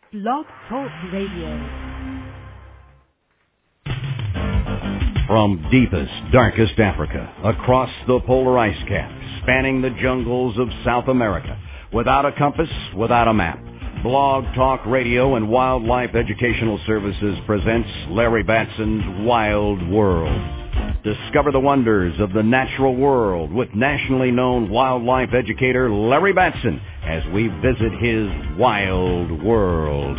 Blog Talk Radio. From deepest, darkest Africa, across the polar ice cap, spanning the jungles of South America, without a compass, without a map, Blog Talk Radio and Wildlife Educational Services presents Larry Batson's Wild World. Discover the wonders of the natural world with nationally known wildlife educator Larry Batson as we visit his wild world.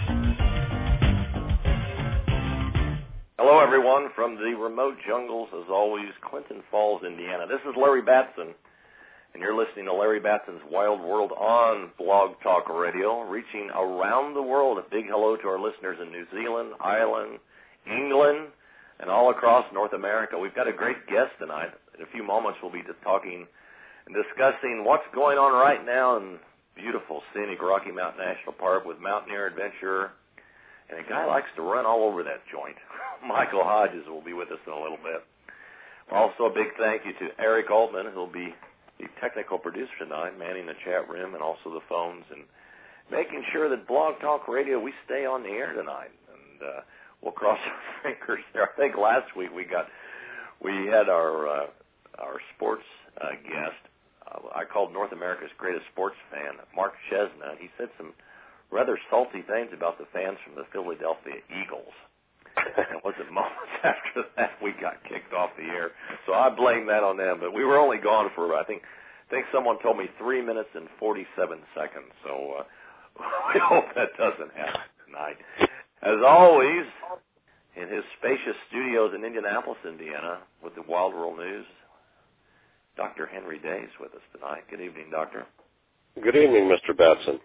Hello, everyone, from the remote jungles, as always, Clinton Falls, Indiana. This is Larry Batson, and you're listening to Larry Batson's Wild World on Blog Talk Radio, reaching around the world. A big hello to our listeners in New Zealand, Ireland, England, and all across North America. We've got a great guest tonight. In a few moments, we'll be talking and discussing what's going on right now in beautiful, scenic Rocky Mountain National Park with mountaineer, adventurer, and a guy likes to run all over that joint. Michael Hodges will be with us in a little bit. Also, a big thank you to Eric Altman, who will be the technical producer tonight, manning the chat room and also the phones, and making sure that Blog Talk Radio, we stay on the air tonight. And we'll cross our fingers there. I think last week we had our sports guest. I called North America's greatest sports fan, Mark Chesna. He said some rather salty things about the fans from the Philadelphia Eagles. And it wasn't moments after that we got kicked off the air. So I blame that on them. But we were only gone for, I think someone told me 3 minutes and 47 seconds. So we hope that doesn't happen tonight. As always, in his spacious studios in Indianapolis, Indiana, with the Wild World News, Dr. Henry Day is with us tonight. Good evening, Doctor. Good evening, Mr. Batson.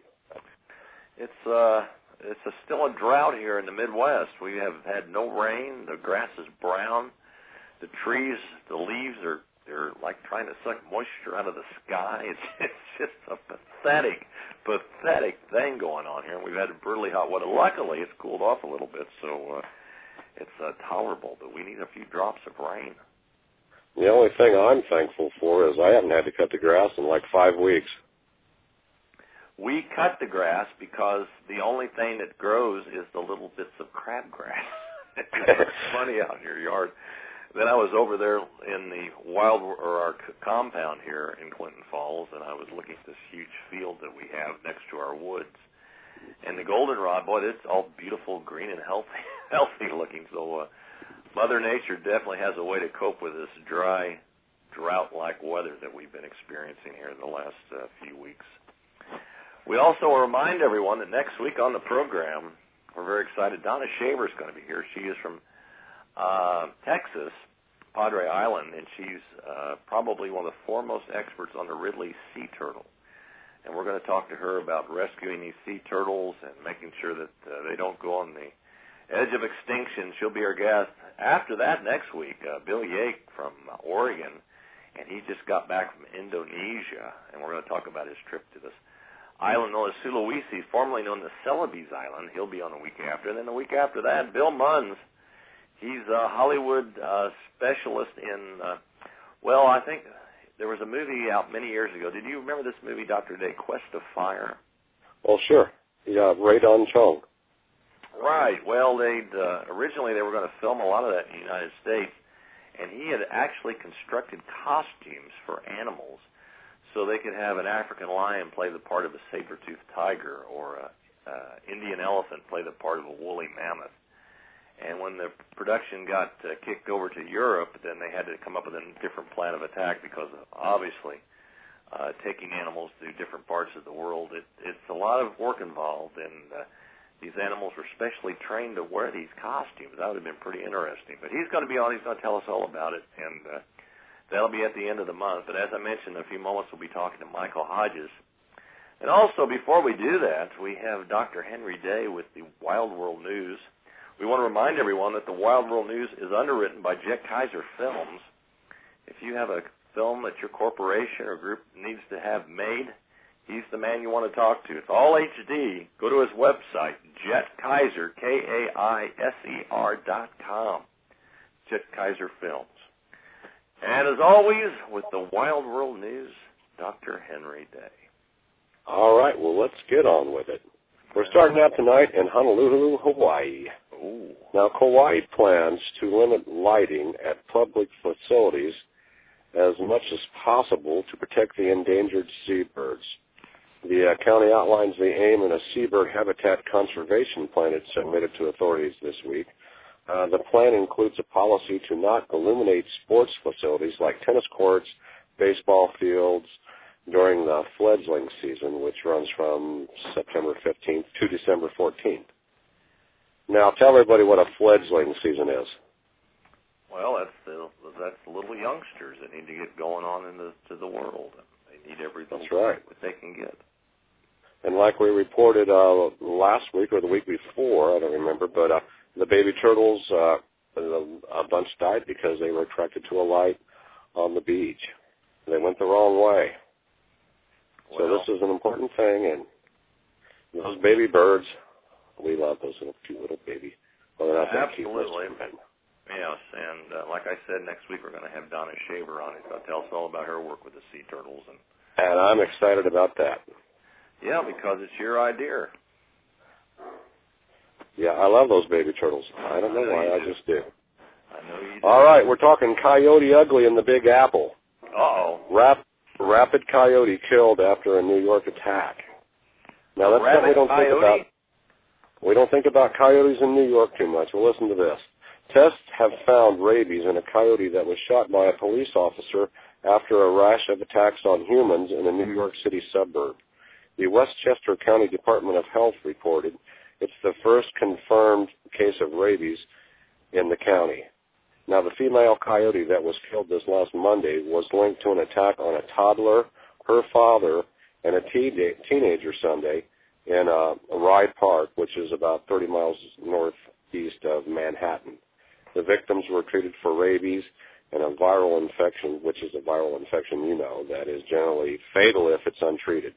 It's still a drought here in the Midwest. We have had no rain. The grass is brown. The trees, the leaves they're like trying to suck moisture out of the sky. It's just a pathetic thing going on here. We've had brutally hot weather. Luckily, it's cooled off a little bit, so it's tolerable. But we need a few drops of rain. The only thing I'm thankful for is I haven't had to cut the grass in like 5 weeks. We cut the grass because the only thing that grows is the little bits of crabgrass. It's funny out in your yard. Then I was over there in the our compound here in Clinton Falls, and I was looking at this huge field that we have next to our woods. And the goldenrod, boy, it's all beautiful, green, and healthy looking. So Mother Nature definitely has a way to cope with this dry, drought-like weather that we've been experiencing here in the last few weeks. We also remind everyone that next week on the program, we're very excited. Donna Shaver is going to be here. She is from Texas, Padre Island, and she's probably one of the foremost experts on the Ridley sea turtle. And we're going to talk to her about rescuing these sea turtles and making sure that they don't go on the edge of extinction. She'll be our guest. After that, next week, Bill Yake from Oregon, and he just got back from Indonesia, and we're going to talk about his trip to this island known as Sulawesi, formerly known as Celebes Island. He'll be on the week after. And then the week after that, Bill Munns. He's a Hollywood specialist in, I think there was a movie out many years ago. Did you remember this movie, Dr. Day, Quest of Fire? Well, sure. Yeah, Radon Chong. Right. Well, originally they were going to film a lot of that in the United States, and he had actually constructed costumes for animals so they could have an African lion play the part of a saber-toothed tiger or an Indian elephant play the part of a woolly mammoth. And when the production got kicked over to Europe, then they had to come up with a different plan of attack because obviously taking animals to different parts of the world, it's a lot of work involved, and these animals were specially trained to wear these costumes. That would have been pretty interesting. But he's going to be on. He's going to tell us all about it, and that'll be at the end of the month. But as I mentioned, in a few moments we'll be talking to Michael Hodges. And also, before we do that, we have Dr. Henry Day with the Wild World News. We want to remind everyone that the Wild World News is underwritten by Jet Kaiser Films. If you have a film that your corporation or group needs to have made, he's the man you want to talk to. It's all HD. Go to his website, JetKaiser, KAISER.com. Jet Kaiser Films. And as always, with the Wild World News, Dr. Henry Day. All right, well, let's get on with it. We're starting out tonight in Honolulu, Hawaii. Ooh. Now, Kauai plans to limit lighting at public facilities as much as possible to protect the endangered seabirds. The county outlines the aim in a seabird habitat conservation plan it submitted to authorities this week. The plan includes a policy to not illuminate sports facilities like tennis courts, baseball fields during the fledgling season, which runs from September 15th to December 14th. Now, tell everybody what a fledgling season is. Well, that's the little youngsters that need to get going on into the world. They need every little right. that they can get. And like we reported last week or the week before, I don't remember, but the baby turtles, a bunch died because they were attracted to a light on the beach. They went the wrong way. Well, so this is an important thing, and those baby birds, we love those little cute little baby. Well, they're not that cute. Absolutely. Yes, and like I said, next week we're going to have Donna Shaver on. She'll tell us all about her work with the sea turtles. And I'm excited about that. Yeah, because it's your idea. Yeah, I love those baby turtles. I don't know why, I just do. I know you do. All right, we're talking Coyote Ugly in the Big Apple. Uh-oh. Rapid coyote killed after a New York attack. Now, that's something we don't think about. We don't think about coyotes in New York too much. Well, listen to this. Tests have found rabies in a coyote that was shot by a police officer after a rash of attacks on humans in a New York City suburb. The Westchester County Department of Health reported it's the first confirmed case of rabies in the county. Now, the female coyote that was killed this last Monday was linked to an attack on a toddler, her father, and a teenager Sunday in Rye Park, which is about 30 miles northeast of Manhattan. The victims were treated for rabies and a viral infection, which is a viral infection, that is generally fatal if it's untreated.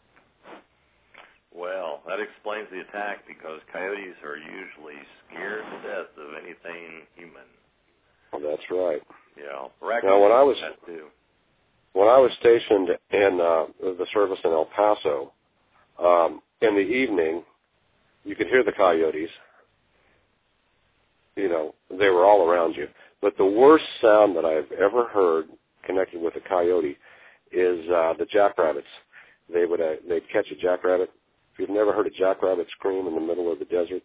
Well, that explains the attack because coyotes are usually scared to death of anything human. Well, that's right. Yeah. Now, when I was stationed in the service in El Paso, in the evening, you could hear the coyotes. They were all around you. But the worst sound that I've ever heard connected with a coyote is the jackrabbits. They'd catch a jackrabbit. If you've never heard a jackrabbit scream in the middle of the desert,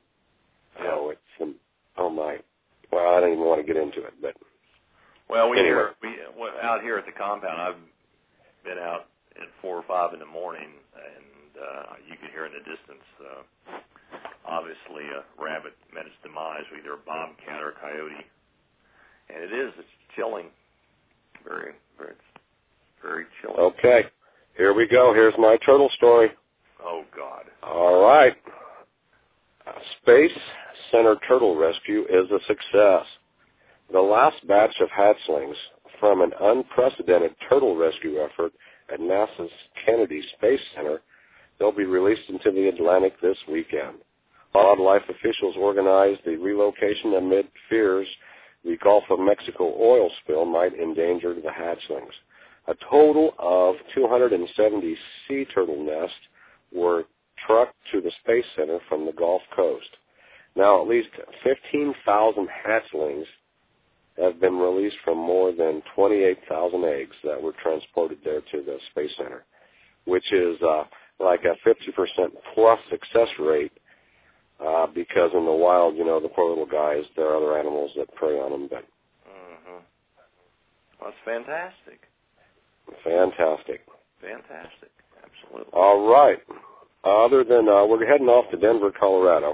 oh my. Well, I don't even want to get into it, but anyway. Out here at the compound, I've been out at 4 or 5 in the morning, and you can hear in the distance, obviously a rabbit met its demise with either a bobcat or a coyote, and it's chilling, very, very, very chilling. Okay, here we go. Here's my turtle story. Oh, God. All right. Space Center Turtle Rescue is a success. The last batch of hatchlings from an unprecedented turtle rescue effort at NASA's Kennedy Space Center, they'll be released into the Atlantic this weekend. Wildlife officials organized the relocation amid fears the Gulf of Mexico oil spill might endanger the hatchlings. A total of 270 sea turtle nests were trucked to the Space Center from the Gulf Coast. Now, at least 15,000 hatchlings have been released from more than 28,000 eggs that were transported there to the Space Center, which is like a 50% plus success rate because in the wild, the poor little guys, there are other animals that prey on them. But Well, that's fantastic. Fantastic. Absolutely. All right. Other than we're heading off to Denver, Colorado,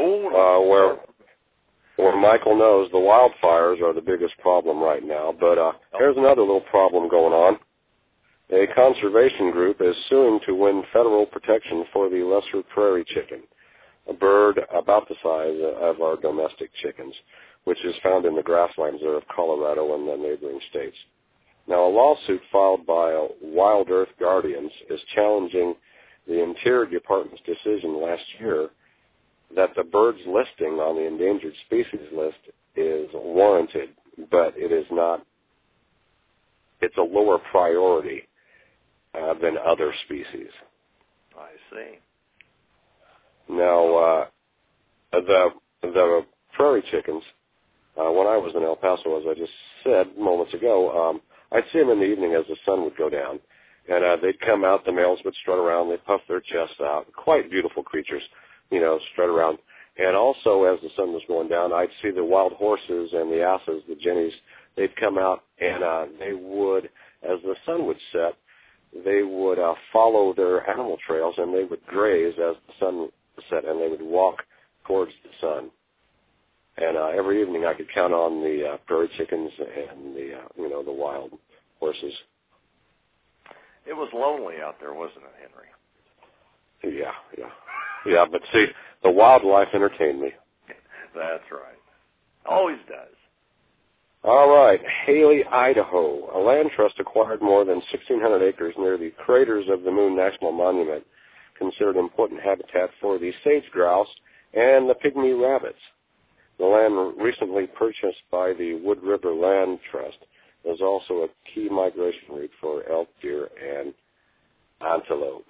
where Michael knows the wildfires are the biggest problem right now. But here's another little problem going on. A conservation group is suing to win federal protection for the lesser prairie chicken, a bird about the size of our domestic chickens, which is found in the grasslands there of Colorado and the neighboring states. Now, a lawsuit filed by Wild Earth Guardians is challenging the Interior Department's decision last year that the bird's listing on the endangered species list is warranted, but it is not. It's a lower priority than other species. I see. Now, the prairie chickens, when I was in El Paso, as I just said moments ago, I'd see them in the evening as the sun would go down. And they'd come out, the males would strut around, they'd puff their chests out. Quite beautiful creatures, strut around. And also, as the sun was going down, I'd see the wild horses and the asses, the jennies, they'd come out, and they would, as the sun would set, they would follow their animal trails, and they would graze as the sun set, and they would walk towards the sun. And every evening I could count on the prairie chickens and the wild horses. It was lonely out there, wasn't it, Henry? Yeah, but see, the wildlife entertained me. That's right. Always does. All right, Haley, Idaho. A land trust acquired more than 1,600 acres near the Craters of the Moon National Monument, considered important habitat for the sage grouse and the pygmy rabbits. The land recently purchased by the Wood River Land Trust is also a key migration route for elk, deer, and antelope.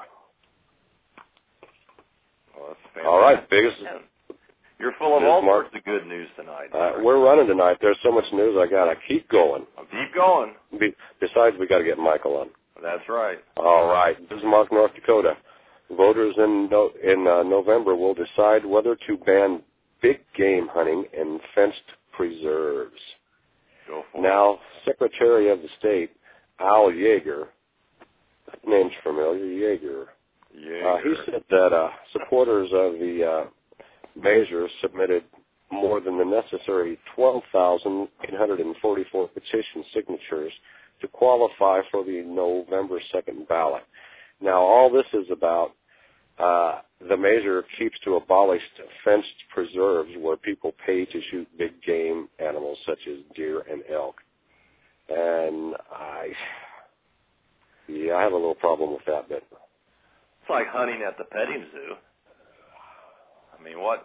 Well, that's fantastic. All right, biggest. You're full of all sorts of good news tonight. We're running tonight. There's so much news I got to keep going. Keep going. Besides, we got to get Michael on. That's right. All right, Bismarck, North Dakota. Voters in November will decide whether to ban big game hunting in fenced preserves. Go for now, Secretary of the State, Al Yeager, that name's familiar, Yeager. He said that supporters of the measure submitted more than the necessary 12,844 petition signatures to qualify for the November 2nd ballot. Now, all this is about the measure keeps to abolish fenced preserves where people pay to shoot big game animals such as deer and elk. And I have a little problem with that, but it's like hunting at the petting zoo. I mean, what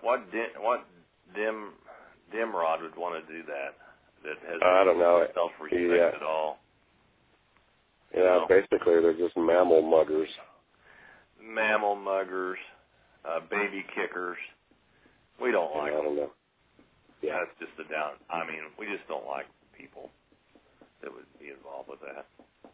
dimrod would want to do that? That has I don't know. Self-respect at all. Yeah, basically they're just mammal muggers. Mammal muggers, baby kickers. We don't like them. I don't know. Yeah. That's just a down. I mean, we just don't like people that would be involved with that.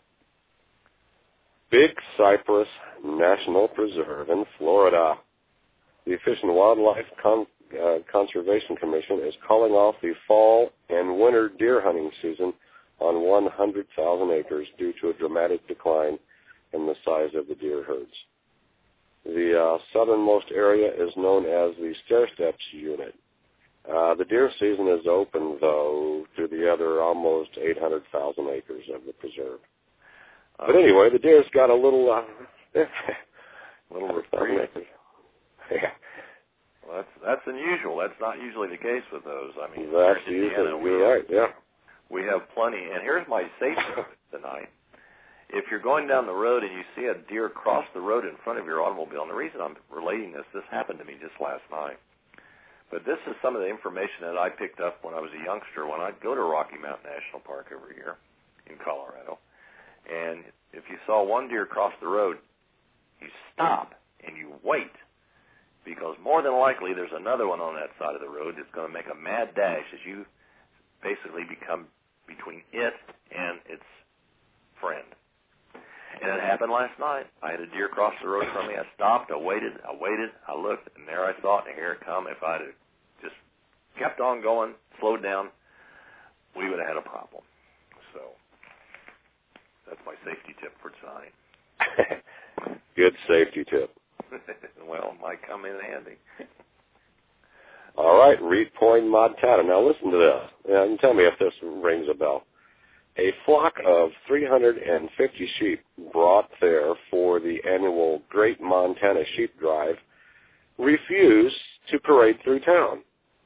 Big Cypress National Preserve in Florida. The Fish and Wildlife Conservation Commission is calling off the fall and winter deer hunting season on 100,000 acres due to a dramatic decline in the size of the deer herds. The southernmost area is known as the Stair Steps Unit. The deer season is open, though, to the other almost 800,000 acres of the preserve. But anyway, the deer's got a little reprieve. Yeah. Well, that's unusual. That's not usually the case with those. I mean, that's usually, you're right, yeah. We have plenty. And here's my safety tip tonight. If you're going down the road and you see a deer cross the road in front of your automobile, and the reason I'm relating this happened to me just last night. But this is some of the information that I picked up when I was a youngster when I'd go to Rocky Mountain National Park every year in Colorado. And if you saw one deer cross the road, you stop and you wait, because more than likely there's another one on that side of the road that's going to make a mad dash as you basically become between it and its friend. And it happened last night. I had a deer cross the road from me. I stopped, I waited, I looked, and there I saw it, and here it come. If I'd have just kept on going, slowed down, we would have had a problem. So that's my safety tip for tonight. Good safety tip. Well, it might come in handy. All right, Reed Point, Montana. Now listen to this, and tell me if this rings a bell. A flock of 350 sheep brought there for the annual Great Montana Sheep Drive refused to parade through town.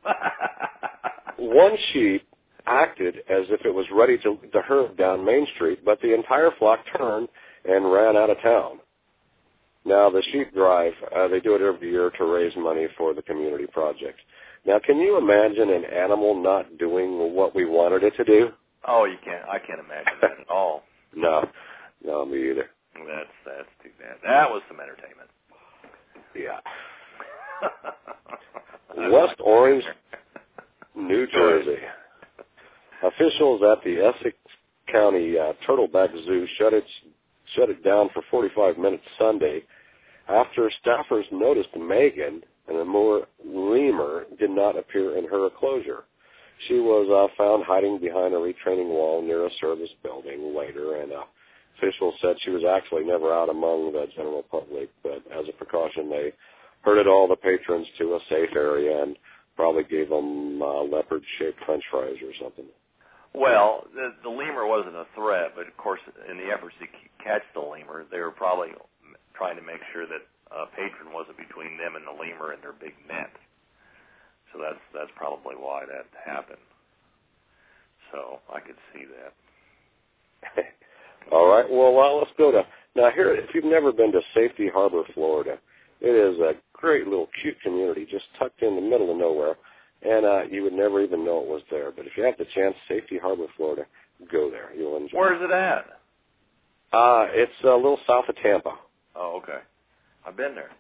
One sheep acted as if it was ready to lead the herd down Main Street, but the entire flock turned and ran out of town. Now, the Sheep Drive, they do it every year to raise money for the community project. Now, can you imagine an animal not doing what we wanted it to do? Oh, you can't. I can't imagine that at all. No, me either. That's too bad. That was some entertainment. Yeah. West Orange, New Jersey. Officials at the Essex County Turtleback Zoo shut it down for 45 minutes Sunday after staffers noticed Megan, an Amur lemur, did not appear in her enclosure. She was found hiding behind a retraining wall near a service building later, and officials said she was actually never out among the general public, but as a precaution, they herded all the patrons to a safe area and probably gave them leopard-shaped French fries or something. Well, the lemur wasn't a threat, but of course, in the efforts to catch the lemur, they were probably trying to make sure that a patron wasn't between them and the lemur in their big net. So that's probably why that happened. So I could see that. All right. Well, let's go to now here. If you've never been to Safety Harbor, Florida, it is a great little cute community just tucked in the middle of nowhere, and you would never even know it was there. But if you have the chance, Safety Harbor, Florida, go there. You'll enjoy. Where's it at? It's a little south of Tampa. Oh, okay. I've been there.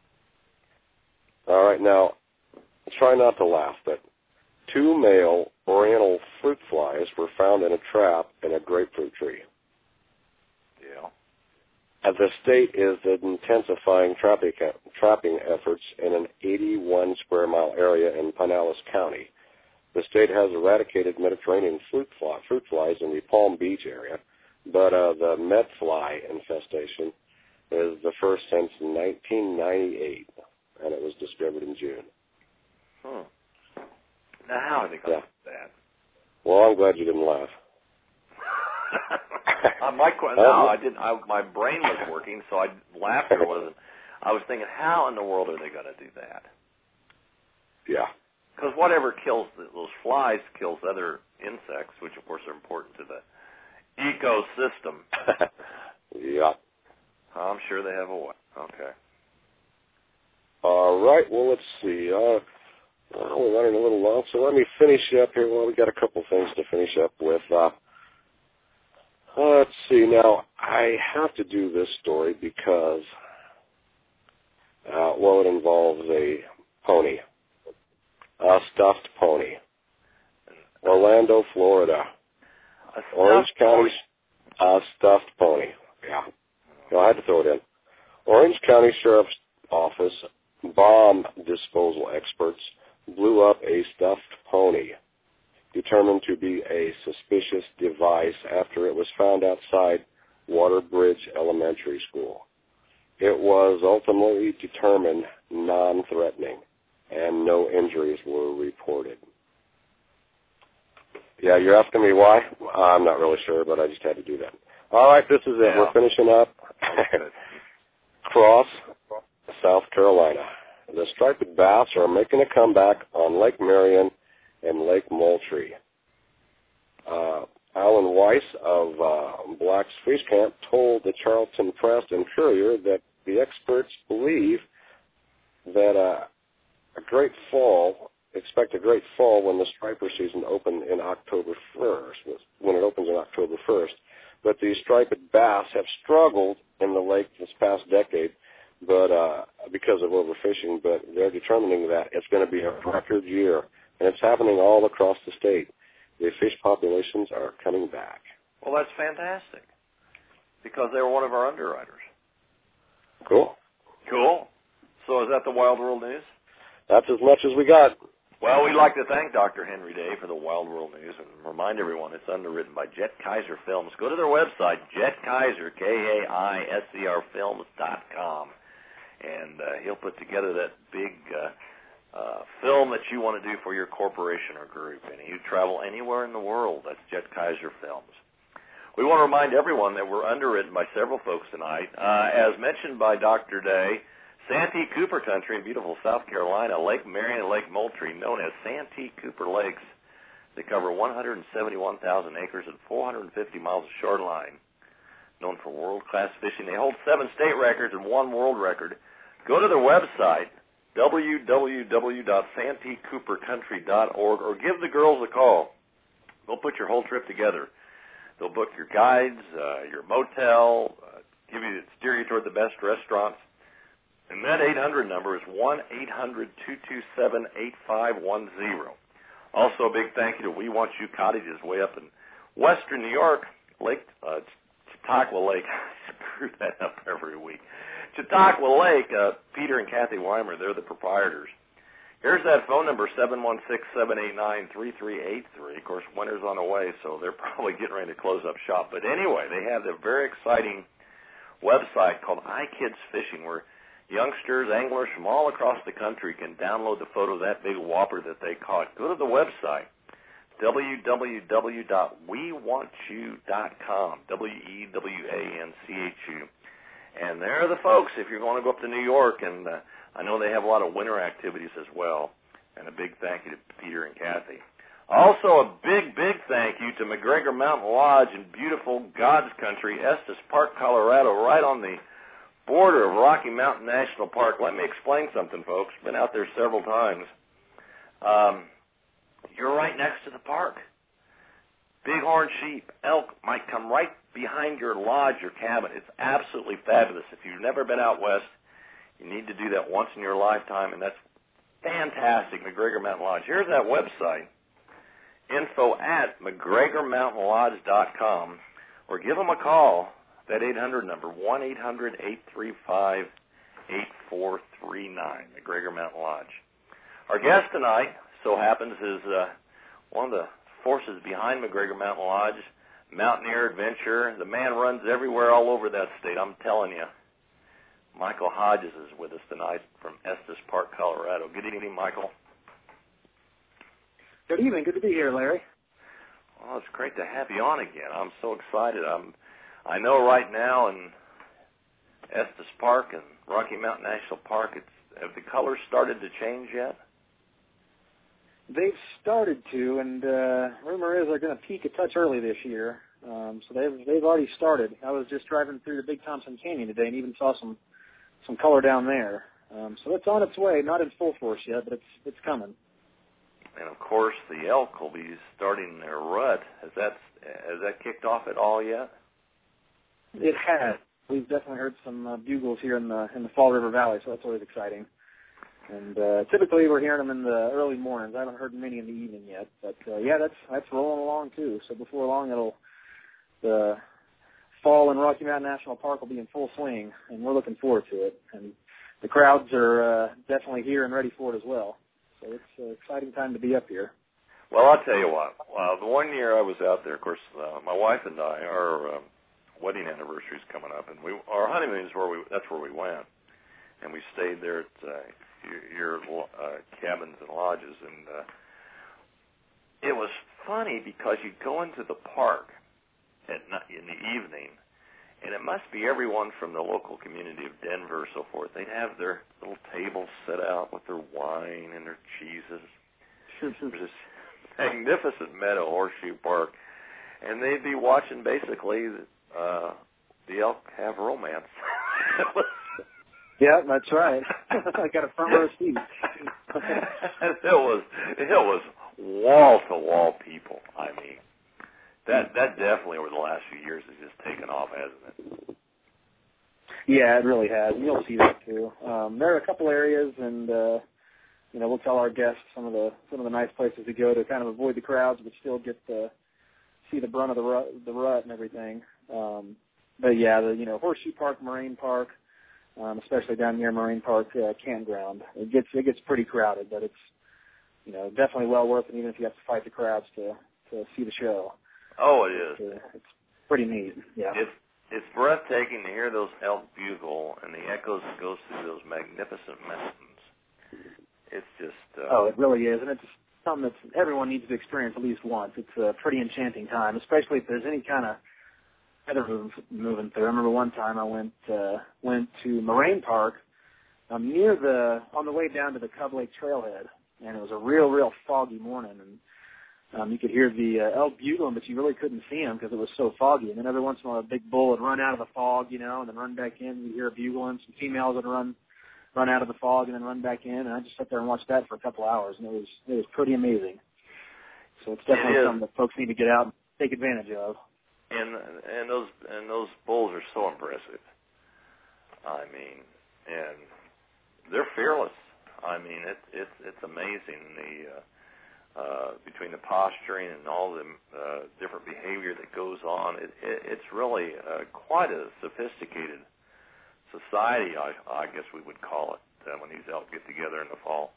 All right. Now, try not to laugh, but 2 male oriental fruit flies were found in a trap in a grapefruit tree. Yeah. And the state is intensifying trapping efforts in an 81-square-mile area in Pinellas County. The state has eradicated Mediterranean fruit flies in the Palm Beach area, but the med fly infestation is the first since 1998, and it was discovered in June. Now, how are they going to do that? Well, I'm glad you didn't laugh. No, I didn't. My brain was working, so laughter wasn't. I was thinking, how in the world are they going to do that? Yeah. Because whatever kills those flies kills other insects, which of course are important to the ecosystem. Yeah. I'm sure they have a way. Okay. All right. Well, let's see. We're running a little long, so let me finish up here. Well, we got a couple things to finish up with. Let's see. Now, I have to do this story because, it involves a pony, a stuffed pony. Orlando, Florida. Orange County, stuffed pony. Yeah. No, I had to throw it in. Orange County Sheriff's Office bomb disposal experts blew up a stuffed pony, determined to be a suspicious device after it was found outside Waterbridge Elementary School. It was ultimately determined non-threatening, and no injuries were reported. Yeah, you're asking me why? I'm not really sure, but I just had to do that. All right, this is it. Yeah. We're finishing up. Cross, South Carolina. The striped bass are making a comeback on Lake Marion and Lake Moultrie. Alan Weiss of Black's Fish Camp told the Charleston Press and Courier that the experts believe that expect a great fall when the striper season opens in October 1st, But the striped bass have struggled in the lake this past decade, but because of overfishing. But they're determining that it's going to be a record year, and it's happening all across the state. The fish populations are coming back. Well, that's fantastic, because they were one of our underwriters. Cool. So is that the Wild World News? That's as much as we got. Well, we'd like to thank Dr. Henry Day for the Wild World News and remind everyone it's underwritten by Jet Kaiser Films. Go to their website, Jet Kaiser, Kaiser Films.com, and he'll put together that big film that you want to do for your corporation or group. And you travel anywhere in the world, that's Jet Kaiser Films. We want to remind everyone that we're underwritten by several folks tonight. As mentioned by Dr. Day, Santee Cooper Country in beautiful South Carolina, Lake Marion and Lake Moultrie, known as Santee Cooper Lakes. They cover 171,000 acres and 450 miles of shoreline. Known for world-class fishing. They hold 7 state records and 1 world record. Go to their website, www.santeecoopercountry.org, or give the girls a call. They'll put your whole trip together. They'll book your guides, your motel, steer you toward the best restaurants. And that 800 number is 1-800-227-8510. Also, a big thank you to We Want You Cottages way up in western New York, Chautauqua Lake. I screw that up every week. Chautauqua Lake, Peter and Kathy Weimer, they're the proprietors. Here's that phone number, 716-789-3383. Of course, winter's on the way, so they're probably getting ready to close up shop. But anyway, they have a very exciting website called iKids Fishing, where youngsters, anglers from all across the country can download the photo of that big whopper that they caught. Go to the website, www.wewantyu.com, WEWANCHU. And there are the folks, if you're going to go up to New York, and I know they have a lot of winter activities as well. And a big thank you to Peter and Kathy. Also, a big, big thank you to McGregor Mountain Lodge in beautiful God's country, Estes Park, Colorado, right on the border of Rocky Mountain National Park. Let me explain something, folks. Been out there several times. You're right next to the park. Bighorn sheep, elk might come right behind your lodge, your cabin. It's absolutely fabulous. If you've never been out west, you need to do that once in your lifetime, and that's fantastic, McGregor Mountain Lodge. Here's that website, info@McGregorMountainLodge.com, or give them a call, that 800 number, 1-800-835-8439, McGregor Mountain Lodge. Our guest tonight, so happens, is one of the forces behind McGregor Mountain Lodge, mountaineer, adventurer. The man runs everywhere all over that state, I'm telling you. Michael Hodges is with us tonight from Estes Park, Colorado. Good evening, Michael. Good evening. Good to be here, Larry. Well, it's great to have you on again. I'm so excited. I know right now in Estes Park and Rocky Mountain National Park, have the colors started to change yet? They've started to, and rumor is they're going to peak a touch early this year. So they've already started. I was just driving through the Big Thompson Canyon today and even saw some color down there. So it's on its way, not in full force yet, but it's coming. And of course, the elk will be starting their rut. Has that kicked off at all yet? It has. We've definitely heard some bugles here in the Fall River Valley, so that's always exciting. And typically we're hearing them in the early mornings. I haven't heard many in the evening yet, but yeah, that's rolling along too. So before long, the fall in Rocky Mountain National Park will be in full swing, and we're looking forward to it. And the crowds are definitely here and ready for it as well. So it's an exciting time to be up here. Well, I'll tell you what. The one year I was out there, of course, my wife and I, our wedding anniversary is coming up, and our honeymoon is that's where we went, and we stayed there at your cabins and lodges, and it was funny because you go into the park at night, in the evening, and it must be everyone from the local community of Denver or so forth. They'd have their little tables set out with their wine and their cheeses. There's this magnificent meadow, Horseshoe Park, and they'd be watching basically the elk have romance. Yeah, that's right. I got a front row seat. It was wall to wall people. I mean, that definitely over the last few years has just taken off, hasn't it? Yeah, it really has. You'll see that too. There are a couple areas, and we'll tell our guests some of the nice places to go to kind of avoid the crowds, but still get to see the brunt of the rut and everything. But yeah, Horseshoe Park, Moraine Park, especially down near Moraine Park campground, it gets pretty crowded, but it's definitely well worth it, even if you have to fight the crowds to see the show. Oh, it is. It's pretty neat. Yeah. It's breathtaking to hear those elk bugle and the echoes that goes through those magnificent mountains. It's just... it really is, and it's something that everyone needs to experience at least once. It's a pretty enchanting time, especially if there's any kind of weather moving through. I remember one time I went to Moraine Park on the way down to the Cub Lake Trailhead, and it was a real foggy morning, and you could hear the elk bugling, but you really couldn't see them because it was so foggy. And then every once in a while, a big bull would run out of the fog, and then run back in. You'd hear a bugling. Some females would run out of the fog and then run back in. And I just sat there and watched that for a couple hours, and it was pretty amazing. So it's definitely something that folks need to get out and take advantage of. And those bulls are so impressive. I mean, and they're fearless. I mean, it's amazing between the posturing and all the different behavior that goes on. It's really quite a sophisticated society, I guess we would call it, when these elk get together in the fall.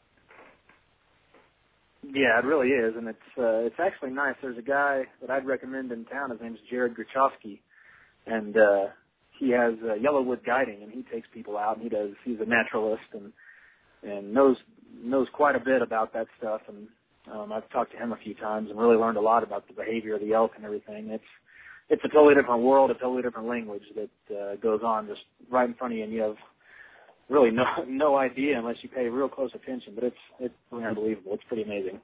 Yeah, it really is, and it's actually nice. There's a guy that I'd recommend in town. His name's Jared Gruchowski, and he has Yellowwood Guiding, and he takes people out, and he's a naturalist and knows quite a bit about that stuff. And I've talked to him a few times and really learned a lot about the behavior of the elk and everything. It's a totally different world, a totally different language that goes on just right in front of you, and you have really no idea unless you pay real close attention. But it's really unbelievable. It's pretty amazing.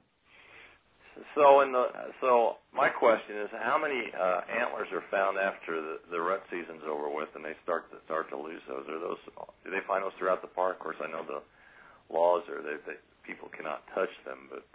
So my question is, how many antlers are found after the rut season's over with, and they start to lose those? Do they find those throughout the park? Of course, I know the laws are that people cannot touch them, but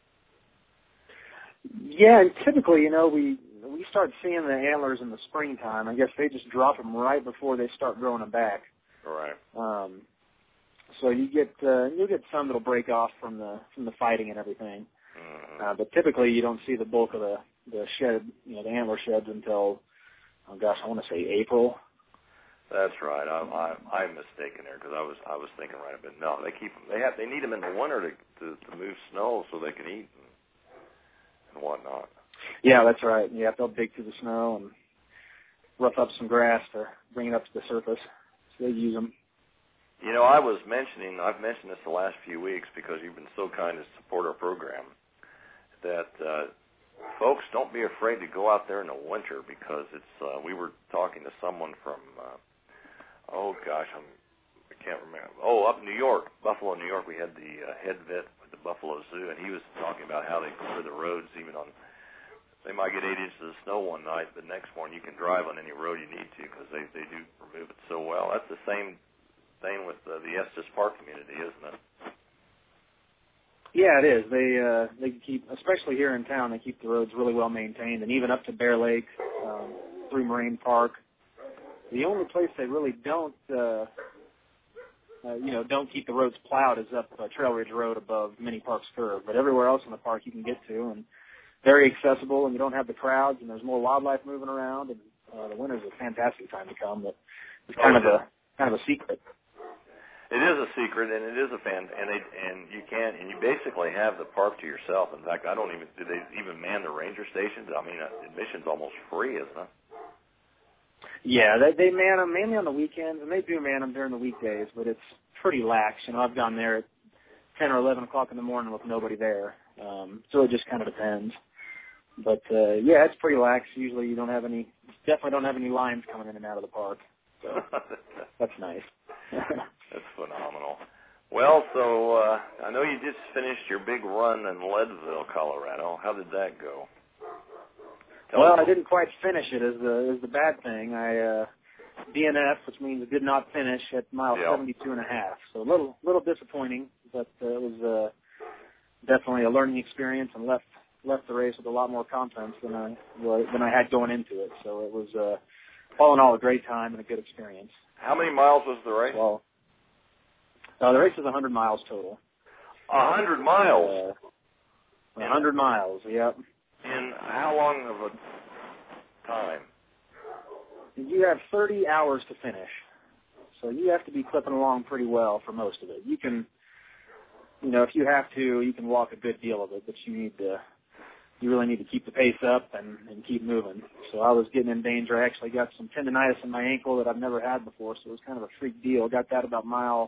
yeah, and typically, we start seeing the antlers in the springtime. I guess they just drop them right before they start growing them back. Right. So you'll get some that'll break off from the fighting and everything. Mm-hmm. But typically, you don't see the bulk of the shed, the antler sheds until, I want to say April. That's right. I'm mistaken there because I was thinking right, but no, they keep them. They need them in the winter to move snow so they can eat and whatnot. Yeah, that's right. Yeah, they'll dig through the snow and rough up some grass to bring it up to the surface. So they use them. I've mentioned this the last few weeks because you've been so kind to support our program, that folks, don't be afraid to go out there in the winter because we were talking to someone from, I can't remember. Up in New York, Buffalo, New York, we had the head vet at the Buffalo Zoo, and he was talking about how they clear the roads even on, they might get 8 inches of snow one night, but next morning you can drive on any road you need to because they do remove it so well. That's the same thing with the Estes Park community, isn't it? Yeah, it is. They keep, especially here in town, they keep the roads really well maintained, and even up to Bear Lake, through Moraine Park. The only place they really don't keep the roads plowed is up Trail Ridge Road above Mini Park's curve. But everywhere else in the park you can get to, and very accessible, and you don't have the crowds, and there's more wildlife moving around, and the winter's a fantastic time to come. But it's kind of a secret. It is a secret, and it is a and you basically have the park to yourself. In fact, do they even man the ranger stations? I mean, admission's almost free, isn't it? Yeah, they man them mainly on the weekends, and they do man them during the weekdays, but it's pretty lax. I've gone there at 10 or 11 o'clock in the morning with nobody there, so it just kind of depends. But yeah, it's pretty lax. Usually, definitely don't have any lines coming in and out of the park, so that's nice. That's phenomenal. Well, so I know you just finished your big run in Leadville, Colorado. How did that go? Well, I didn't quite finish it is the bad thing. I DNF, which means did not finish at mile 72.5. So a little disappointing, but it was definitely a learning experience, and left the race with a lot more confidence than I had going into it. So it was all in all a great time and a good experience. How many miles was the race? Well, the race is 100 miles total. 100 miles? 100 miles, yep. In how long of a time? You have 30 hours to finish. So you have to be clipping along pretty well for most of it. You can, if you have to, you can walk a good deal of it, but you really need to keep the pace up and keep moving. So I was getting in danger. I actually got some tendonitis in my ankle that I've never had before, so it was kind of a freak deal. Got that about mile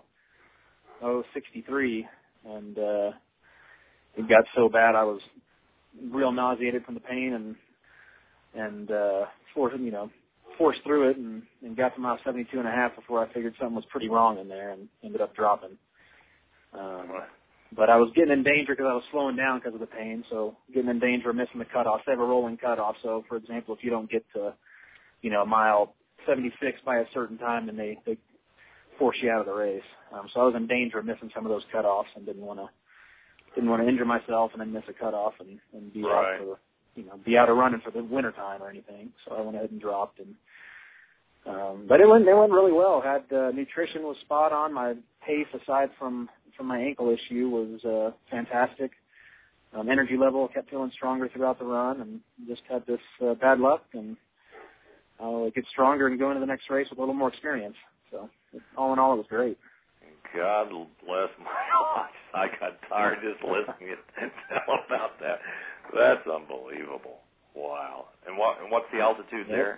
63, and it got so bad I was real nauseated from the pain and forced through it and got to mile 72.5 before I figured something was pretty wrong in there and ended up dropping. But I was getting in danger because I was slowing down because of the pain, so getting in danger of missing the cutoff. They have a rolling cutoff, so, for example, if you don't get to, mile 76 by a certain time, then they force you out of the race. So I was in danger of missing some of those cutoffs and didn't want to injure myself and then miss a cutoff and be out for, be out of running for the winter time or anything. So I went ahead and dropped, and But it went really well. Had nutrition was spot on. My pace, aside from my ankle issue, was fantastic. Energy level, kept feeling stronger throughout the run, and just had this bad luck, and I'll get stronger and go into the next race with a little more experience. So all in all, it was great. God bless my life. I got tired just listening and tell about that. That's unbelievable. Wow. And what's the altitude there?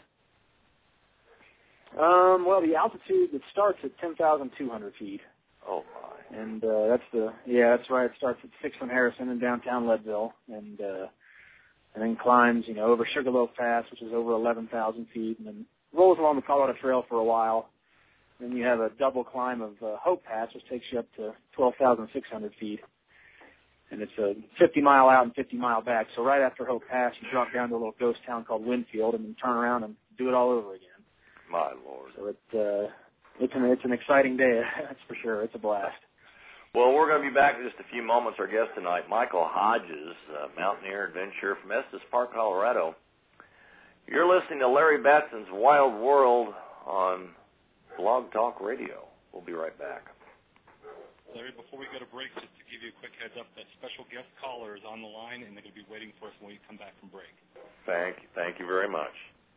Well, the altitude, it starts at 10,200 feet. Oh, my. And that's right. It starts at 6th and Harrison in downtown Leadville, and then climbs, over Sugarloaf Pass, which is over 11,000 feet, and then rolls along the Colorado Trail for a while. Then you have a double climb of Hope Pass, which takes you up to 12,600 feet. And it's a 50-mile out and 50-mile back. So right after Hope Pass, you drop down to a little ghost town called Winfield and then turn around and do it all over again. My Lord. So it's an exciting day, that's for sure. It's a blast. Well, we're going to be back in just a few moments. Our guest tonight, Michael Hodges, mountaineer adventurer from Estes Park, Colorado. You're listening to Larry Batson's Wild World on Blog Talk Radio. We'll be right back. Larry, before we go to break, just to give you a quick heads up, that special guest caller is on the line, and they're going to be waiting for us when we come back from break. Thank you very much.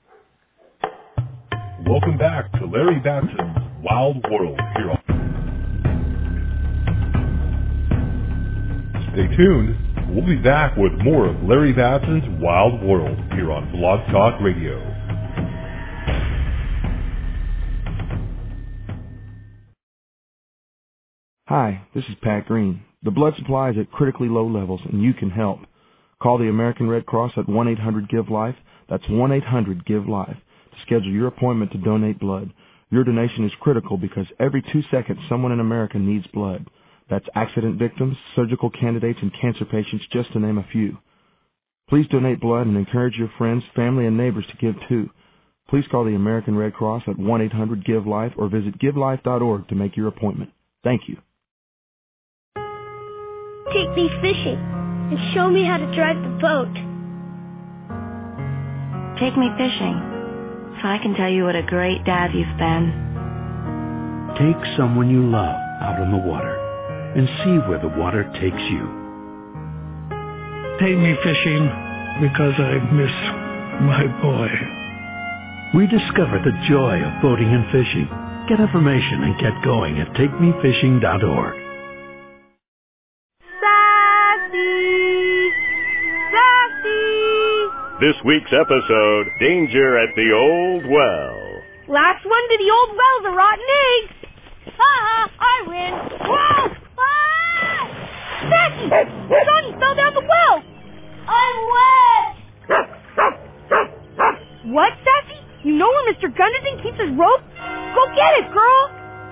Welcome back to Larry Batson's Wild World here on. Stay tuned. We'll be back with more of Larry Batson's Wild World here on Blog Talk Radio. Hi, this is Pat Green. The blood supply is at critically low levels, and you can help. Call the American Red Cross at 1-800-GIVE-LIFE. That's 1-800-GIVE-LIFE to schedule your appointment to donate blood. Your donation is critical because every 2 seconds someone in America needs blood. That's accident victims, surgical candidates, and cancer patients, just to name a few. Please donate blood and encourage your friends, family, and neighbors to give too. Please call the American Red Cross at 1-800-GIVE-LIFE or visit givelife.org to make your appointment. Thank you. Take me fishing and show me how to drive the boat. Take me fishing so I can tell you what a great dad you've been. Take someone you love out on the water and see where the water takes you. Take me fishing because I miss my boy. Rediscover the joy of boating and fishing. Get information and get going at takemefishing.org. This week's episode, Danger at the Old Well. Last one to the old well's a rotten egg. I win. Whoa! Sassy! Johnny fell down the well. I'm wet. What, Sassy? You know where Mr. Gunderson keeps his rope? Go get it, girl.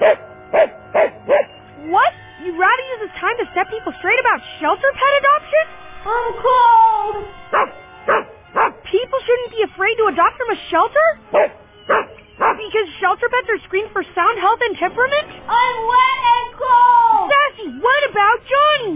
What? You'd rather use this time to set people straight about shelter pet adoption? I'm cold. People shouldn't be afraid to adopt from a shelter? Because shelter pets are screened for sound health and temperament? I'm wet and cold! Sassy, what about Johnny?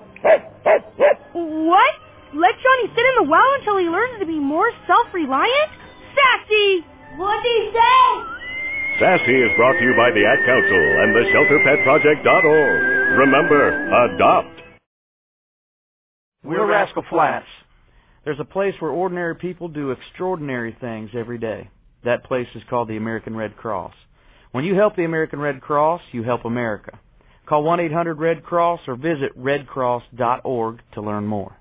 What? Let Johnny sit in the well until he learns to be more self-reliant? Sassy! What'd he say? Sassy is brought to you by the Ad Council and the ShelterPetProject.org. Remember, adopt. We're Rascal Flats. There's a place where ordinary people do extraordinary things every day. That place is called the American Red Cross. When you help the American Red Cross, you help America. Call 1-800-RED-CROSS or visit redcross.org to learn more.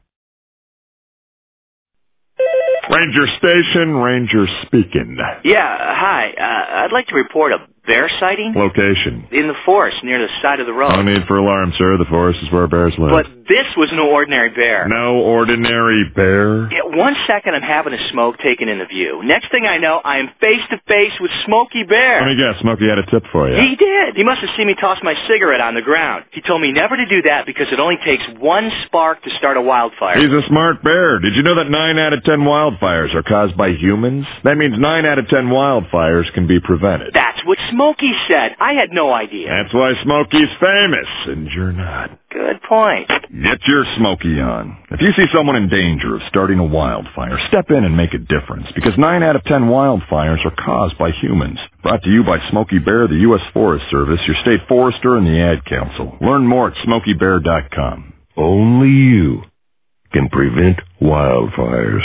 Ranger Station, Ranger speaking. Yeah, hi. I'd like to report a bear sighting. Location? In the forest, near the side of the road. No need for alarm, sir. The forest is where bears live. But this was no ordinary bear. No ordinary bear? Yeah, 1 second I'm having a smoke taken into view. Next thing I know, I am face-to-face with Smokey Bear. Let me guess, Smokey had a tip for you. He did. He must have seen me toss my cigarette on the ground. He told me never to do that because it only takes one spark to start a wildfire. He's a smart bear. Did you know that 9 out of 10 wildfires are caused by humans? That means 9 out of 10 wildfires can be prevented. That's what Smokey said. I had no idea. That's why Smokey's famous, and you're not. Good point. Get your Smokey on. If you see someone in danger of starting a wildfire, step in and make a difference, because 9 out of 10 wildfires are caused by humans. Brought to you by Smokey Bear, the U.S. Forest Service, your state forester, and the Ad Council. Learn more at SmokeyBear.com. Only you can prevent wildfires.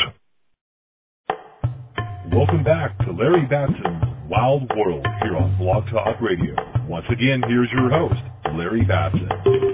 Welcome back to Larry Batson's Wild World here on Blog Talk Radio. Once again, here's your host, Larry Batson.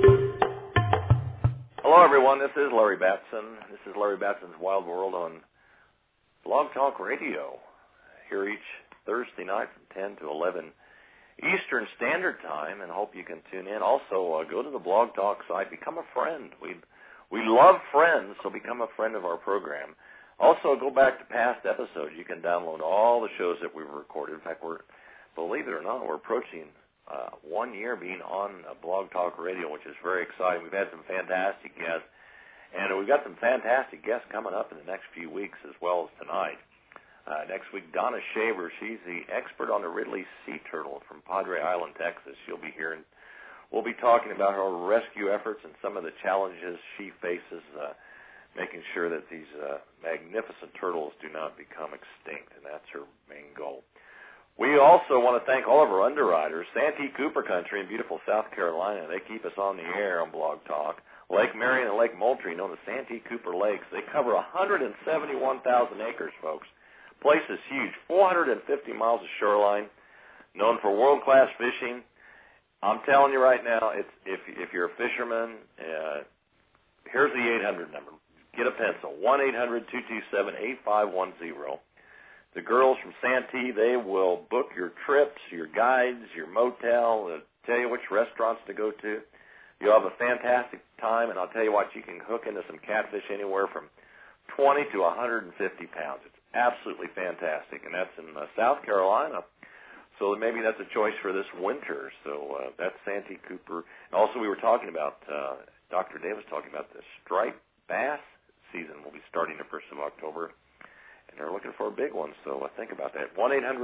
Hello, everyone. This is Larry Batson. This is Larry Batson's Wild World on Blog Talk Radio. Here each Thursday night from 10 to 11 Eastern Standard Time, and hope you can tune in. Also, go to the Blog Talk site. Become a friend. We love friends, so become a friend of our program. Also, go back to past episodes. You can download all the shows that we've recorded. In fact, believe it or not, we're approaching 1 year being on Blog Talk Radio, which is very exciting. We've had some fantastic guests, and we've got some fantastic guests coming up in the next few weeks as well as tonight. Next week, Donna Shaver, she's the expert on the Ridley sea turtle from Padre Island, Texas. She'll be here, and we'll be talking about her rescue efforts and some of the challenges she faces, making sure that these magnificent turtles do not become extinct, and that's her main goal. We also want to thank all of our underwriters, Santee Cooper Country in beautiful South Carolina. They keep us on the air on Blog Talk. Lake Marion and Lake Moultrie, known as Santee Cooper Lakes, they cover 171,000 acres, folks. Place is huge, 450 miles of shoreline, known for world-class fishing. I'm telling you right now, if you're a fisherman, here's the 800 number. Get a pencil, 1-800-227-8510. The girls from Santee, they will book your trips, your guides, your motel, tell you which restaurants to go to. You'll have a fantastic time, and I'll tell you what, you can hook into some catfish anywhere from 20 to 150 pounds. It's absolutely fantastic, and that's in South Carolina. So maybe that's a choice for this winter. So that's Santee Cooper. And also, we were talking about, Dr. Davis talking about the striped bass season will be starting the 1st of October, and they're looking for a big one, so think about that.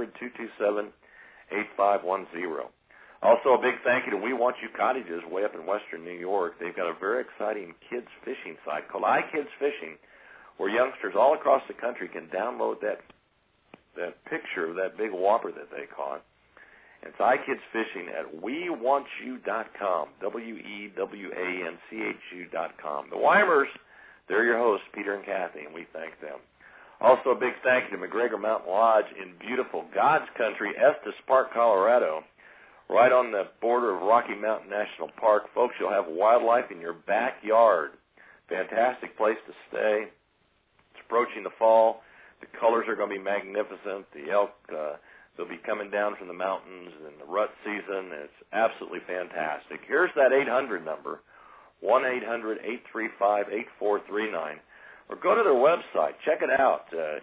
1-800-227-8510. Also, a big thank you to We Want You Cottages way up in western New York. They've got a very exciting kids fishing site called iKids Fishing, where youngsters all across the country can download that picture of that big whopper that they caught. And it's iKids Fishing at WeWantYou.com, WeWantChu.com. The Weimers, they're your hosts, Peter and Kathy, and we thank them. Also, a big thank you to McGregor Mountain Lodge in beautiful God's country, Estes Park, Colorado, right on the border of Rocky Mountain National Park. Folks, you'll have wildlife in your backyard. Fantastic place to stay. It's approaching the fall. The colors are going to be magnificent. The elk, they'll be coming down from the mountains in the rut season. It's absolutely fantastic. Here's that 800 number, 1-800-835-8439. Or go to their website. Check it out,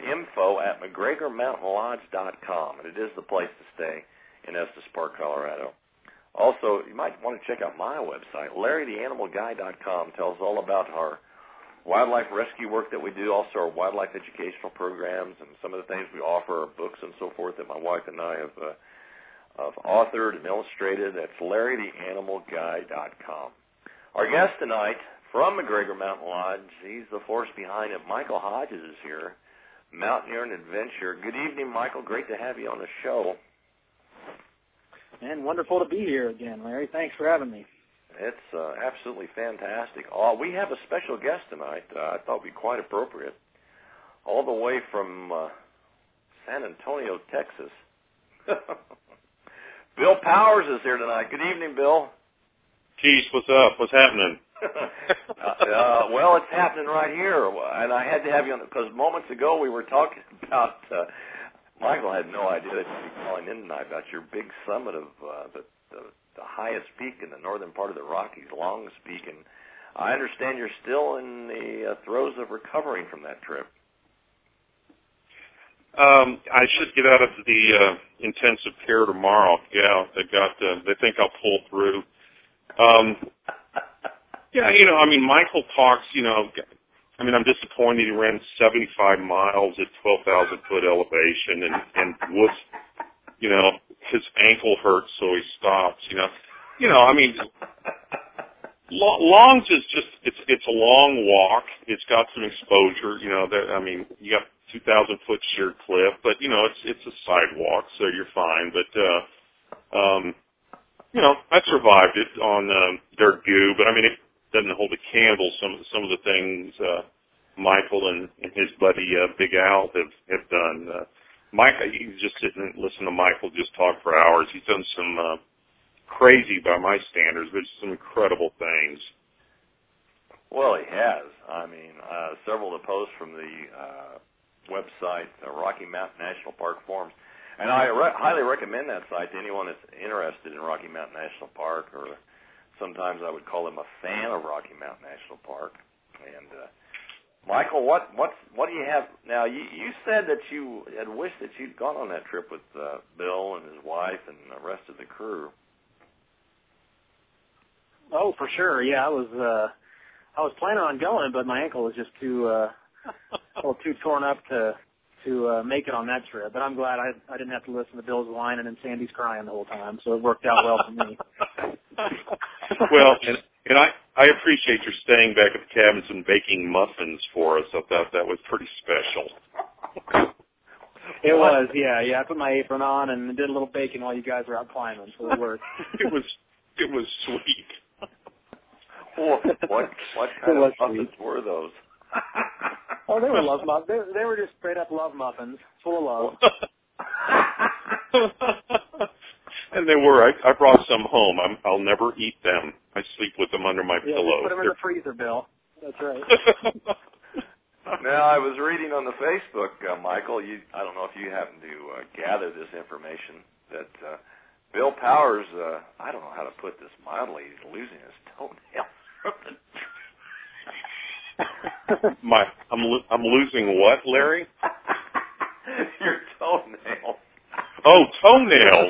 info@McGregorMountainLodge.com. And it is the place to stay in Estes Park, Colorado. Also, you might want to check out my website. LarryTheAnimalGuy.com tells all about our wildlife rescue work that we do, also our wildlife educational programs, and some of the things we offer, our books and so forth that my wife and I have authored and illustrated. That's LarryTheAnimalGuy.com. Our guest tonight from McGregor Mountain Lodge, he's the force behind it. Michael Hodges is here, Mountaineer and Adventure. Good evening, Michael. Great to have you on the show. And wonderful to be here again, Larry. Thanks for having me. It's absolutely fantastic. We have a special guest tonight. I thought would be quite appropriate. All the way from San Antonio, Texas. Bill Powers is here tonight. Good evening, Bill. Keith, what's up? What's happening? Well, it's happening right here, and I had to have you on because moments ago we were talking about. Michael had no idea that you'd be calling in tonight about your big summit of the highest peak in the northern part of the Rockies, Longs Peak, and I understand you're still in the throes of recovering from that trip. I should get out of the intensive care tomorrow. Yeah, they think I'll pull through. Yeah, Michael talks, I'm disappointed he ran 75 miles at 12,000-foot elevation and was, his ankle hurts, so he stops, Longs is just it's a long walk. It's got some exposure. You got 2,000-foot sheer cliff, but it's a sidewalk, so you're fine. But I survived it on dirt goo, but it doesn't hold a candle. Some of the things Michael and his buddy Big Al have done. Mike, you just sit and listen to Michael just talk for hours. He's done some crazy by my standards, but some incredible things. Well, he has. Several of the posts from the website, Rocky Mountain National Park Forums, and I highly recommend that site to anyone that's interested in Rocky Mountain National Park, or sometimes I would call him a fan of Rocky Mountain National Park. And Michael, what do you have now? You said that you had wished that you'd gone on that trip with Bill and his wife and the rest of the crew. Oh, for sure. Yeah, I was planning on going, but my ankle was just too torn up to make it on that trip. But I'm glad I didn't have to listen to Bill's whining and Sandy's crying the whole time, so it worked out well for me. Well, and I appreciate your staying back at the cabins and baking muffins for us. I thought that was pretty special. It was, yeah. I put my apron on and did a little baking while you guys were out climbing, so it worked. It was sweet. What kind of muffins were those? Oh, they were love muffins. They were just straight up love muffins, full of love. And they were. I brought some home. I'll never eat them. I sleep with them under my pillow. Put them in the freezer, Bill. That's right. Now, I was reading on the Facebook, Michael, I don't know if you happen to gather this information, that Bill Powers, I don't know how to put this mildly, he's losing his toenails. I'm losing what, Larry? Your toenails. Oh, toenails.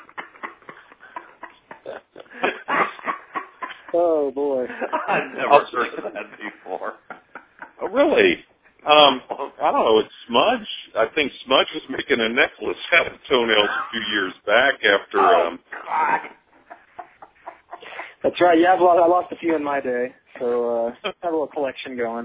Oh, boy. I've never heard of that before. Oh, really? I don't know. It's Smudge. I think Smudge was making a necklace out of toenails a few years back after... God. That's right. Yeah, I lost a few in my day, so I have a little collection going.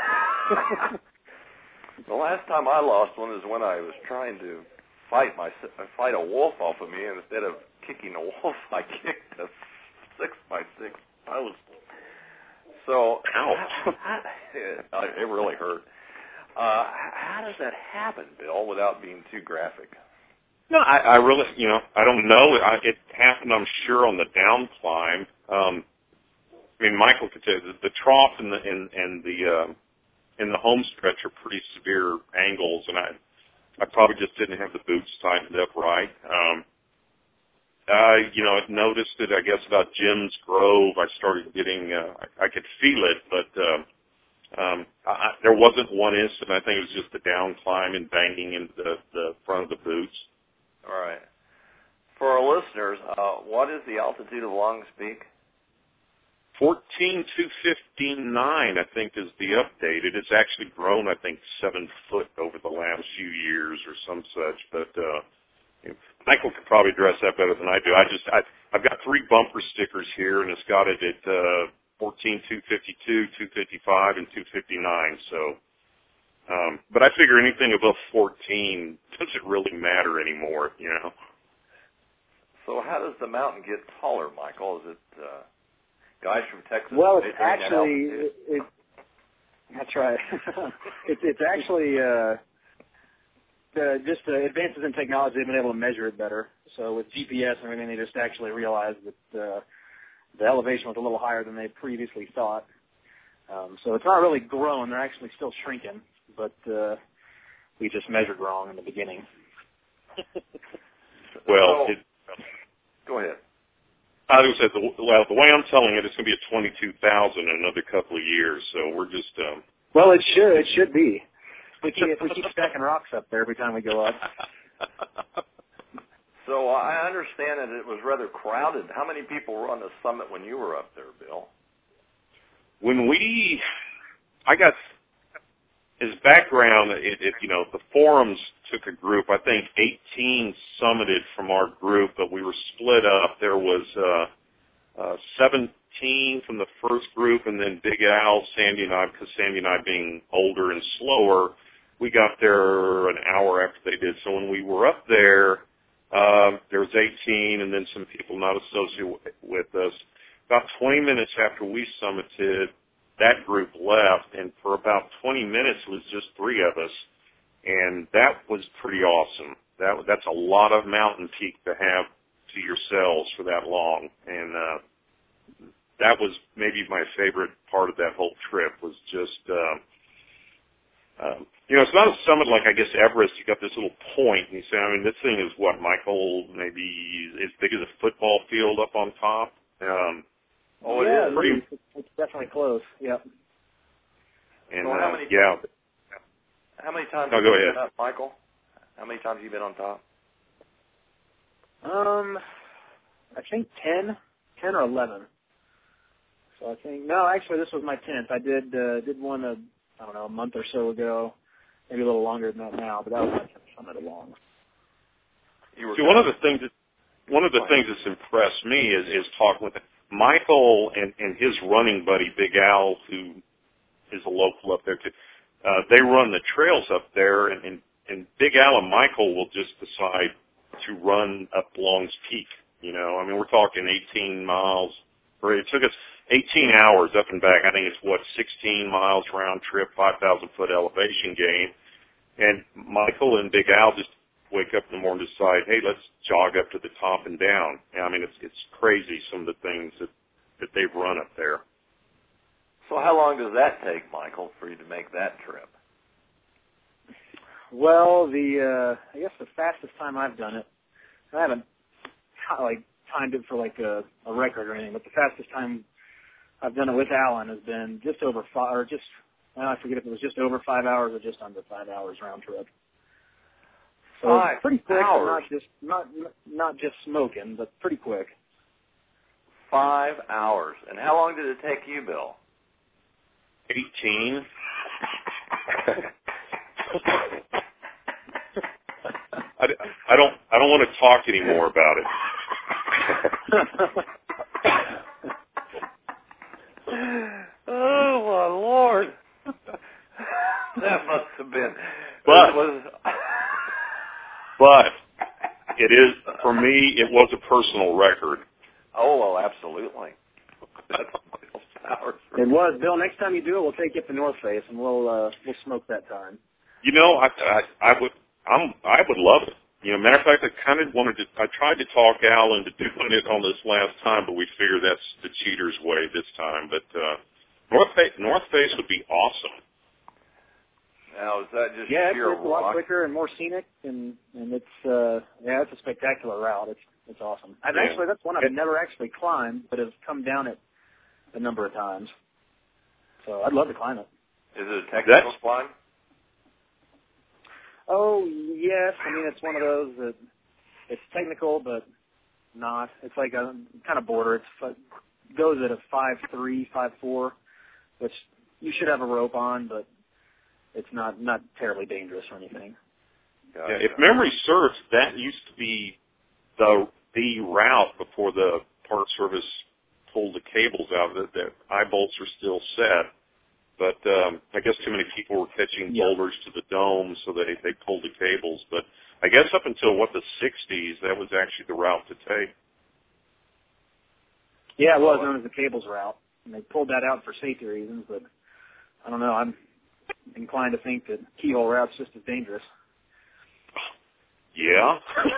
The last time I lost one is when I was trying to fight a wolf off of me, and instead of kicking a wolf, I kicked a 6x6 post. So, it really hurt. How does that happen, Bill, without being too graphic? No, I really, I don't know. It happened, I'm sure, on the down climb. Michael could tell you the trough and the home stretch are pretty severe angles, and I probably just didn't have the boots tightened up right. I noticed it, I guess, about Jim's Grove. I started getting, I could feel it, but there wasn't one instant. I think it was just the down climb and banging into the front of the boots. All right. For our listeners, what is the altitude of Longs Peak? 14,259, I think, is the updated. It's actually grown, I think, 7 foot over the last few years or some such. But Michael could probably address that better than I do. I've got 3 bumper stickers here, and it's got it at 14,252, 255, and 259. So, but I figure anything above 14 doesn't really matter anymore, So how does the mountain get taller, Michael? Is it guys from Texas? Well, it's actually, that's right. it's actually just the advances in technology, they've been able to measure it better. So with GPS and everything, they just actually realized that the elevation was a little higher than they previously thought. So it's not really grown. They're actually still shrinking, but we just measured wrong in the beginning. Well, go ahead. I was at the way I'm telling it, it's going to be at 22,000 in another couple of years. So we're just. Well, it should be. We keep stacking rocks up there every time we go up. So I understand that it was rather crowded. How many people were on the summit when you were up there, Bill? I got his background. The forums took a group. I think 18 summited from our group, but we were split up. There was 7 18 from the first group, and then Big Al, Sandy and I, because Sandy and I being older and slower, we got there an hour after they did. So when we were up there, there was 18 and then some people not associated with us. About 20 minutes after we summited, that group left, and for about 20 minutes it was just 3 of us, and that was pretty awesome. That's a lot of mountain peak to have to yourselves for that long, and that was maybe my favorite part of that whole trip was just, it's not a summit like, I guess, Everest. You got this little point, and you say, I mean, this thing is what, Michael, maybe as big as a football field up on top? It's definitely close, yep. And, well, how many times have you been up, Michael? How many times have you been on top? I think 10 or 11. So I think, no, actually this was my 10th. I did one, a month or so ago, maybe a little longer than that now, but that was my 10th summit along. See, one of the things that's impressed me is talking with Michael and his running buddy, Big Al, who is a local up there too. They run the trails up there, and Big Al and Michael will just decide to run up Long's Peak. I mean, we're talking 18 miles. Or it took us 18 hours up and back. I think it's 16 miles round trip, 5,000-foot elevation gain. And Michael and Big Al just wake up in the morning and decide, hey, let's jog up to the top and down. I mean, it's crazy some of the things that they've run up there. So how long does that take, Michael, for you to make that trip? Well, I guess the fastest time I've done it, I haven't timed it for a record or anything, but the fastest time I've done it with Alan has been just over 5, or just, I forget if it was just over 5 hours or just under 5 hours round trip. So 5 pretty quick, hours. not just smoking, but pretty quick. 5 hours. And how long did it take you, Bill? 18. I don't want to talk anymore about it. Oh my Lord! That must have been. But it is, for me, it was a personal record. Oh, well, absolutely. It was. Bill, next time you do it, we'll take you up to North Face, and we'll smoke that time. I would love it. Matter of fact, I tried to talk Al into doing it on this last time, but we figured that's the cheater's way this time. But North Face would be awesome. Now, is that just it's sheer a lot quicker and more scenic, and it's it's a spectacular route. It's awesome. That's one I've never actually climbed, but have come down it a number of times. So I'd love to climb it. Is it a technical climb? Oh, yes. I mean, it's one of those that it's technical, but not. It's like a kind of border. It goes at a 5.3, 5.4, which you should have a rope on, but it's not terribly dangerous or anything. Yeah, if memory serves, that used to be the route before the Park Service pulled the cables out. The eye bolts are still set. But I guess too many people were catching boulders to the dome, so they pulled the cables. But I guess up until, the 60s, that was actually the route to take. Yeah, it was known as the cables route. And they pulled that out for safety reasons, but I don't know. I'm inclined to think that keyhole route's just as dangerous. Yeah.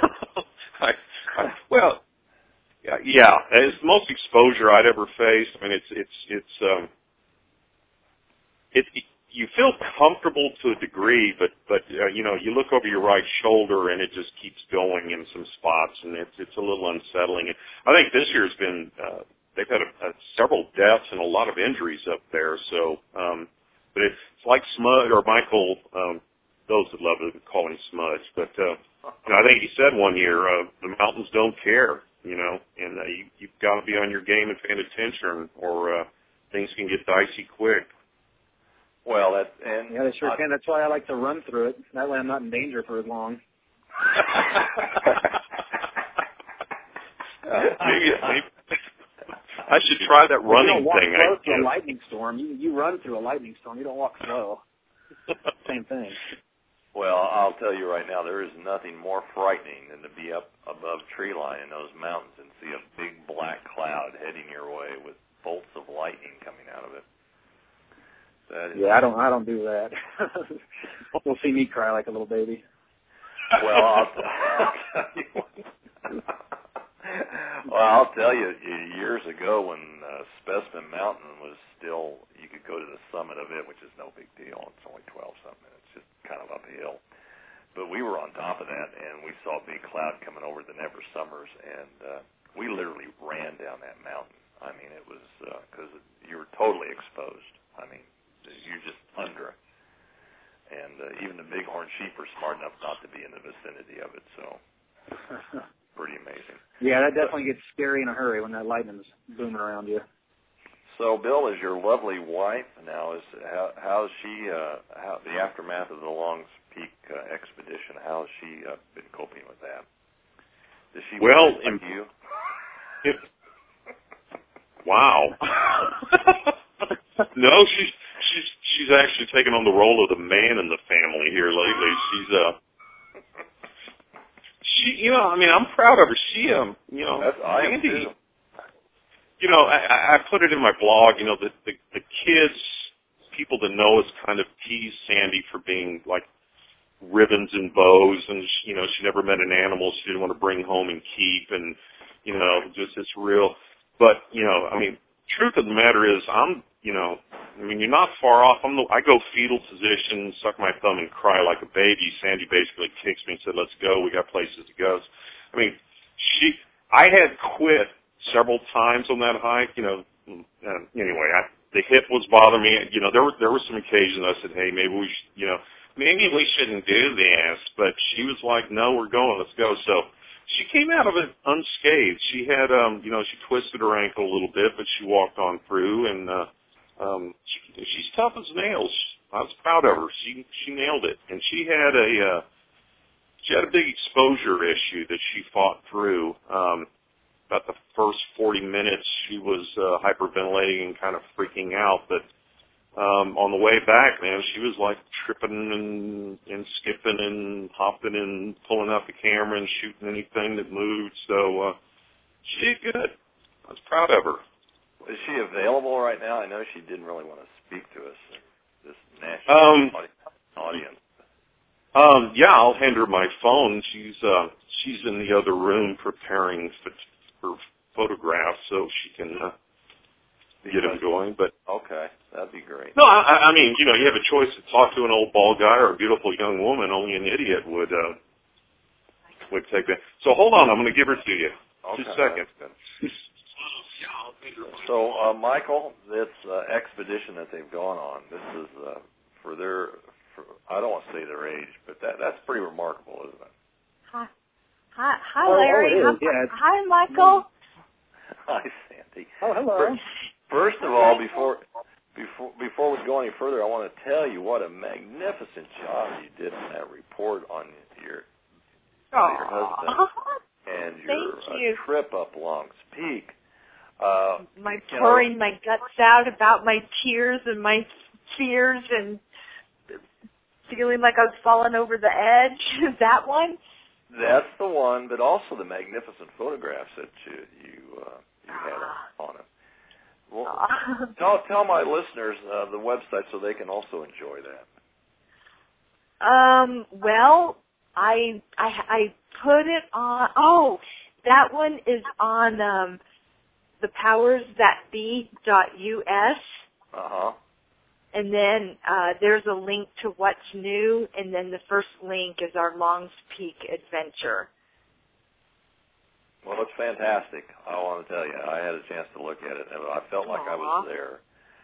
Yeah. It's the most exposure I'd ever faced. I mean, you feel comfortable to a degree, but you look over your right shoulder and it just keeps going in some spots, and it's a little unsettling. And I think this year's been they've had several deaths and a lot of injuries up there. So, but it's like Smudge or Michael. Those that love it call him Smudge, but I think he said one year the mountains don't care, and you've got to be on your game and paying attention, or things can get dicey quick. Well, they sure can. That's why I like to run through it. That way I'm not in danger for as long. I should try that running you don't walk thing. slow through a lightning storm. You run through a lightning storm. You don't walk slow. Same thing. Well, I'll tell you right now, there is nothing more frightening than to be up above tree line in those mountains and see a big black cloud heading your way with bolts of lightning coming out of it. Yeah, I don't do that. You'll see me cry like a little baby. Well, I'll tell you, years ago when Specimen Mountain was still, you could go to the summit of it, which is no big deal. It's only 12-something. It's just kind of uphill. But we were on top of that, and we saw a big cloud coming over the Never Summers, and we literally ran down that mountain. I mean, it was because you were totally exposed. I mean, you're just under it. And even the bighorn sheep are smart enough not to be in the vicinity of it, so pretty amazing. Yeah, that definitely gets scary in a hurry when that lightning's booming around you. So, Bill, is your lovely wife now? How's she? How the aftermath of the Longs Peak expedition? How's she been coping with that? Does she like you? Wow. No, she's actually taken on the role of the man in the family here lately. She I'm proud of her. Sandy, I put it in my blog, the kids, people that know us kind of tease Sandy for being like ribbons and bows, and she never met an animal she didn't want to bring home and keep, and just it's real. But truth of the matter is, you're not far off. I go fetal position, suck my thumb, and cry like a baby. Sandy basically kicks me and said, "Let's go. We got places to go." I had quit several times on that hike. Anyway, the hip was bothering me. There were some occasions I said, "Hey, maybe we shouldn't do this." But she was like, "No, we're going. Let's go." So she came out of it unscathed. She had, she twisted her ankle a little bit, but she walked on through, and she's tough as nails. I was proud of her. She nailed it, and she had a big exposure issue that she fought through. About the first 40 minutes, she was hyperventilating and kind of freaking out, but on the way back, man, she was like tripping and skipping and hopping and pulling out the camera and shooting anything that moved. So she did good. I was proud of her. Is she available right now? I know she didn't really want to speak to us, this national audience. Yeah, I'll hand her my phone. She's in the other room preparing her photographs so she can get them going. But okay, that'd be great. No, you have a choice to talk to an old bald guy or a beautiful young woman. Only an idiot would take that. So hold on, I'm going to give her to you. Okay, just a second. So, Michael, this expedition that they've gone on, this is for I don't want to say their age, but that's pretty remarkable, isn't it? Hi, Larry. Hi, Michael. Hi, Sandy. Oh, hello. First of all, before we go any further, I want to tell you what a magnificent job you did in that report on your husband and your trip up Longs Peak. My pouring my guts out about my tears and my fears and feeling like I was falling over the edge. Is that one? That's the one, but also the magnificent photographs that you had on it. Well, tell my listeners the website so they can also enjoy that. Well, I put it on. Oh, that one is on thepowersthatbe.us. And then there's a link to what's new, and then the first link is our Longs Peak adventure. Well, it's fantastic. I want to tell you, I had a chance to look at it, and I felt like I was there.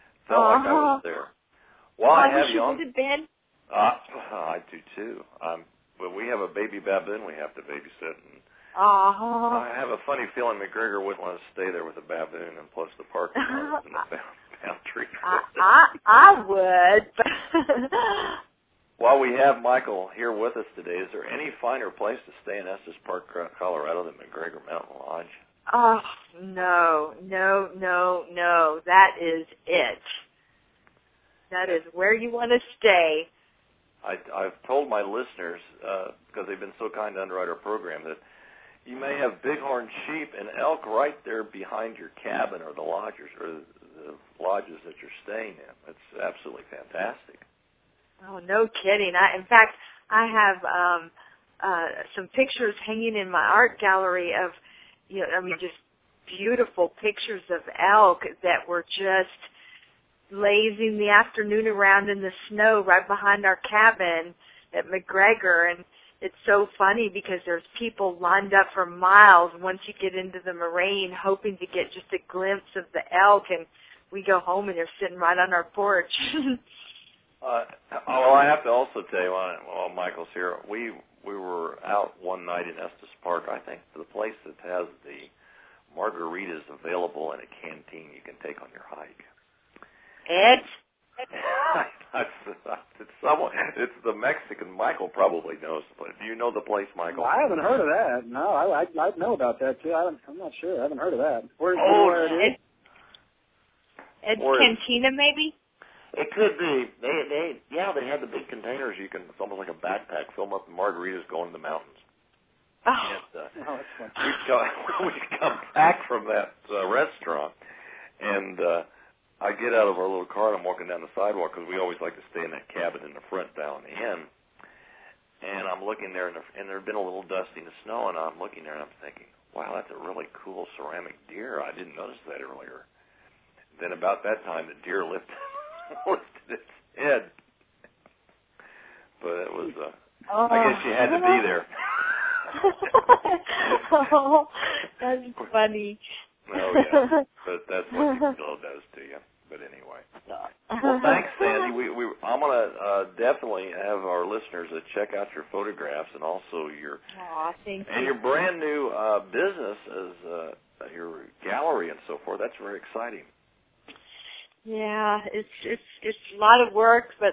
Well, I have you on. Would have been. I do too. But we have a baby baboon we have to babysit, and I have a funny feeling McGregor wouldn't want to stay there with a baboon, and plus the parking lot and the boundary. I would. While we have Michael here with us today, is there any finer place to stay in Estes Park, Colorado than McGregor Mountain Lodge? Oh, no. That is it. That is where you want to stay. I've told my listeners, because they've been so kind to underwrite our program, that you may have bighorn sheep and elk right there behind your cabin or the lodges that you're staying in. It's absolutely fantastic. Oh, no kidding. In fact, I have some pictures hanging in my art gallery of, just beautiful pictures of elk that were just lazing the afternoon around in the snow right behind our cabin at McGregor. And it's so funny because there's people lined up for miles once you get into the moraine hoping to get just a glimpse of the elk, and we go home and they're sitting right on our porch. Well, I have to also tell you, while Michael's here, we were out one night in Estes Park, I think, the place that has the margaritas available in a canteen you can take on your hike. Ed? It's the Mexican. Michael probably knows, but do you know the place, Michael? Well, I haven't heard of that. No, I know about that too. I'm not sure. I haven't heard of that. Where it is? Ed's Cantina, maybe? It could be. They have the big containers. You can, it's almost like a backpack, fill them up with margaritas, go into the mountains. Oh, And, we come back from that restaurant, and I get out of our little car and I'm walking down the sidewalk because we always like to stay in that cabin in the front down the end. And I'm looking there, and there had been a little dusting of snow, and I'm looking there and I'm thinking, wow, that's a really cool ceramic deer. I didn't notice that earlier. Then about that time, the deer lifted its head. But it was, I guess you had to be there. Oh, that's funny. Oh, yeah. But that's what Gisela does to you. But anyway. Well, thanks, Sandy. I'm going to definitely have our listeners check out your photographs and also your your brand new business as your gallery and so forth. That's very exciting. Yeah, it's a lot of work, but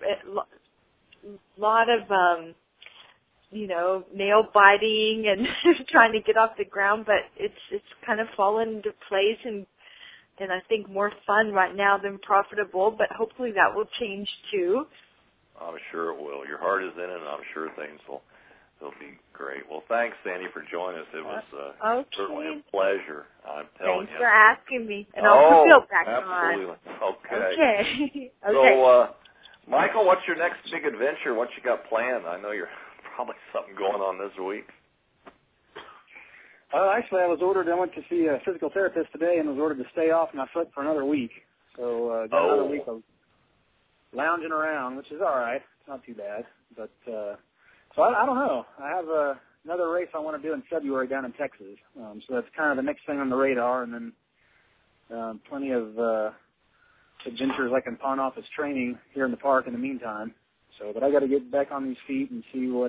a lot of nail biting and trying to get off the ground, but it's kind of fallen into place and I think more fun right now than profitable, but hopefully that will change too. I'm sure it will. Your heart is in it, and I'm sure things will be great. Well, thanks, Sandy, for joining us. It was certainly a pleasure. I'm telling you. Thanks for asking me, and I'll put Bill back absolutely. on. Okay. Okay. So, Michael, what's your next big adventure? What you got planned? I know you're probably something going on this week. Actually, I went to see a physical therapist today and was ordered to stay off my foot for another week. So got another week of lounging around, which is all right. It's not too bad. But so I don't know. I have another race I want to do in February down in Texas. So that's kind of the next thing on the radar. And then plenty of adventures I can pawn off as training here in the park in the meantime. So, but I got to get back on these feet and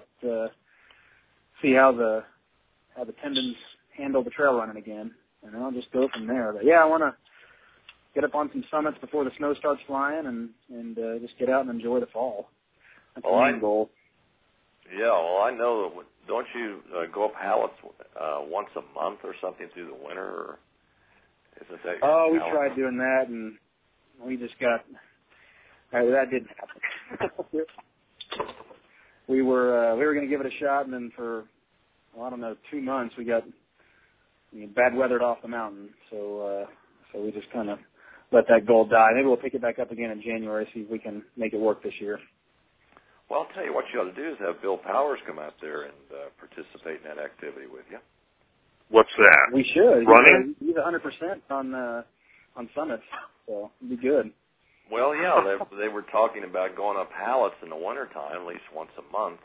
see how the tendons handle the trail running again, and I'll just go from there. But yeah, I want to get up on some summits before the snow starts flying, and just get out and enjoy the fall. That's the main goal. Yeah, well, I know. Don't you go up Hallett's once a month or something through the winter? Or isn't that? Oh, we tried doing that, and we just got. That didn't happen. We were going to give it a shot, and then for 2 months we got bad weathered off the mountain. So we just kind of let that goal die. Maybe we'll pick it back up again in January, see if we can make it work this year. Well, I'll tell you what you ought to do is have Bill Powers come out there and participate in that activity with you. What's that? We should. Running? He's 100% on summits, so it'd be good. Well, yeah, they were talking about going up Hallett's in the wintertime, at least once a month.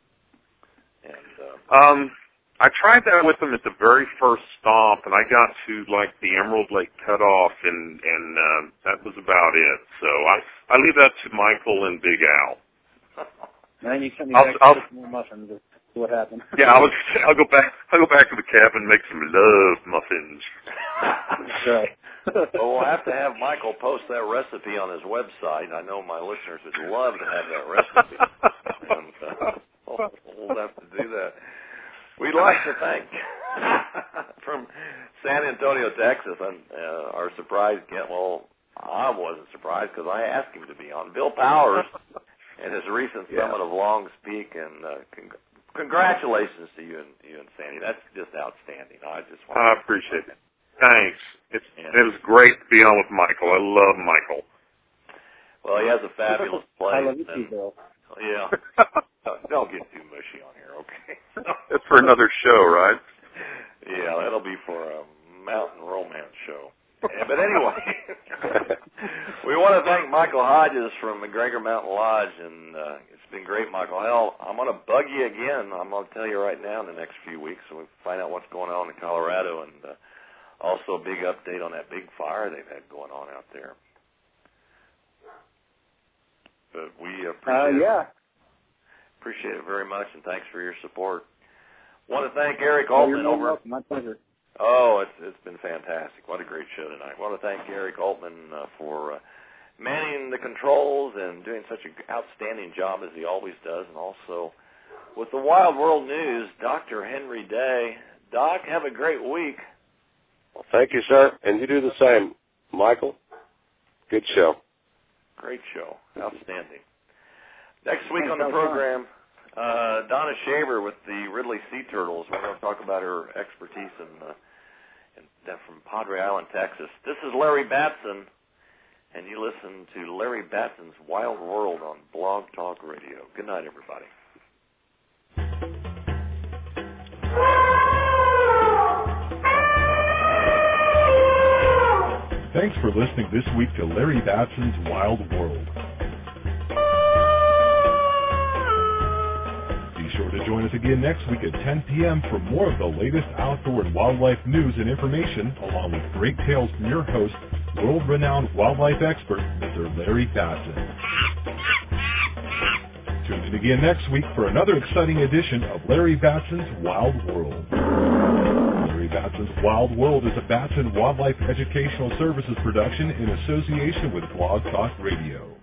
And I tried that with them at the very first stop, and I got to the Emerald Lake cutoff, and that was about it. So I leave that to Michael and Big Al. And you sent me back more muffins. What happened? Yeah, I'll go back to the cabin and make some love muffins. That's right. Well, we'll have to have Michael post that recipe on his website. I know my listeners would love to have that recipe. And, we'll have to do that. We'd like to thank From San Antonio, Texas, and our surprise guest. Well, I wasn't surprised because I asked him to be on. Bill Powers and his recent summit of Longs Peak, and congratulations to you and Sandy. That's just outstanding. I appreciate it. Thanks. It was great to be on with Michael. I love Michael. Well, he has a fabulous place. I love you too, Bill. Yeah. Don't get too mushy on here, okay? That's for another show, right? Yeah, that'll be for a mountain romance show. Yeah, but anyway, we want to thank Michael Hodges from McGregor Mountain Lodge, and it's been great, Michael. Hell, I'm going to bug you again. I'm going to tell you right now in the next few weeks, so we find out what's going on in Colorado, and also a big update on that big fire they've had going on out there. But we appreciate appreciate it very much, and thanks for your support. Want to thank Eric Altman over. My pleasure. Oh, it's been fantastic. What a great show tonight. Want to thank Eric Altman for manning the controls and doing such an outstanding job as he always does, and also with the Wild World News, Dr. Henry Day. Doc, have a great week. Well, thank you, sir, and you do the same, Michael. Good show. Great show. Outstanding. Next week on the program, Donna Shaver with the Ridley Sea Turtles. We're going to talk about her expertise from Padre Island, Texas. This is Larry Batson, and you listen to Larry Batson's Wild World on Blog Talk Radio. Good night, everybody. Thanks for listening this week to Larry Batson's Wild World. Be sure to join us again next week at 10 p.m. for more of the latest outdoor and wildlife news and information, along with great tales from your host, world-renowned wildlife expert, Mr. Larry Batson. Tune in again next week for another exciting edition of Larry Batson's Wild World. Larry Batson's Wild World is a Batson Wildlife Educational Services production in association with Blog Talk Radio.